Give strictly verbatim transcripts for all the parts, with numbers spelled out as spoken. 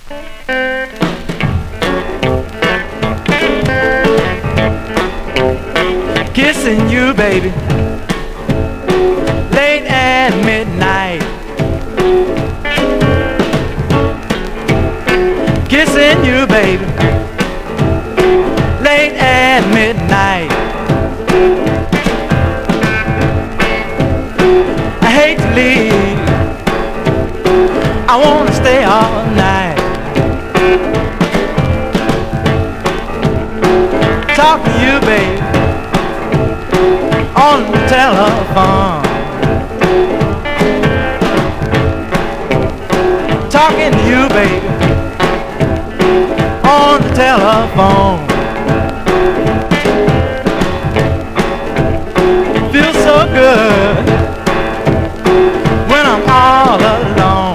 Kissing you, baby, late at midnight. Kissing you, baby, late at midnight. I hate to leave, I wanna stay all night. Talk to you, baby, on the telephone. Talking to you, baby, on the telephone. Feels so good when I'm all alone.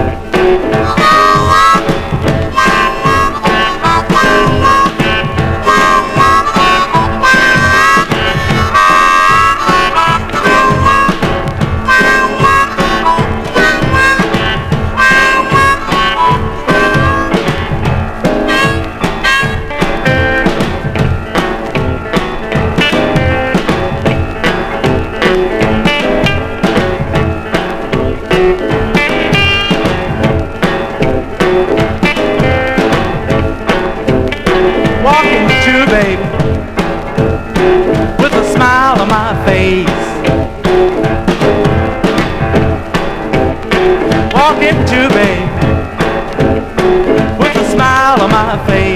Walking with you, baby, with a smile on my face. Walking with you, baby, with a smile on my face.